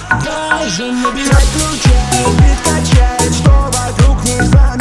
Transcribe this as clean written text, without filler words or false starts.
Должен набирать ключей, бит качает, что вокруг не знаю.